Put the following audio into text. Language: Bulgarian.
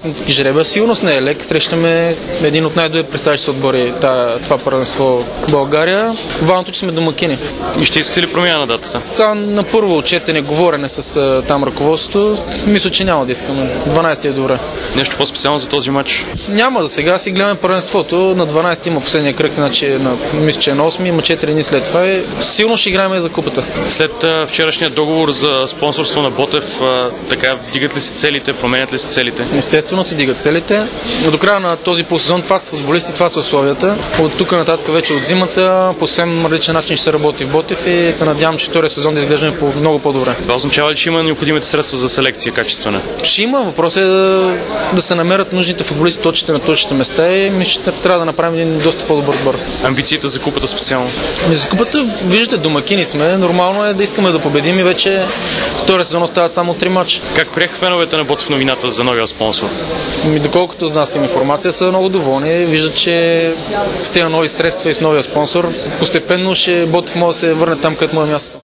Жребия сигурност не е лек. Срещаме един от най-добре представящи се отбори това първенство в България. Важното, че сме домакини. И ще искате ли промяна на датата? Това на първо четене, говорене с там ръководството, мисля, че няма да искаме. 12 е добре. Нещо по-специално за този матч? Няма, за сега си гледаме първенството. На 12 има последния кръг, мисля, че е на 8, има 4 дни след това. Силно ще играем за купата. След вчерашния договор за спонсорство на Ботев, така вдигат ли се целите, променят ли се целите? Естествено се дигат целите. До края на този полусезон това са футболисти, това са условията. От тук нататък вече от зимата по съвсем различен начин ще се работи в Ботев и се надявам, че втория сезон да изглеждаме много по-добре. Това означава ли, че има необходимите средства за селекция качествена? Ще има. Въпрос е да се намерят нужните футболисти точите на точните места и мисля, че трябва да направим един доста по-добър отбор. Амбициите за купата специално? За купата, виждате, домакини сме. Нормално е да искаме да победим и вече втория сезон остават само 3 мача. Как приеха феновете на Ботев новината за новия спонсор? Доколкото знам информация, са много доволни. Виждат, че стига нови средства и с новия спонсор. Постепенно Ботев може да се върне там, където му е място.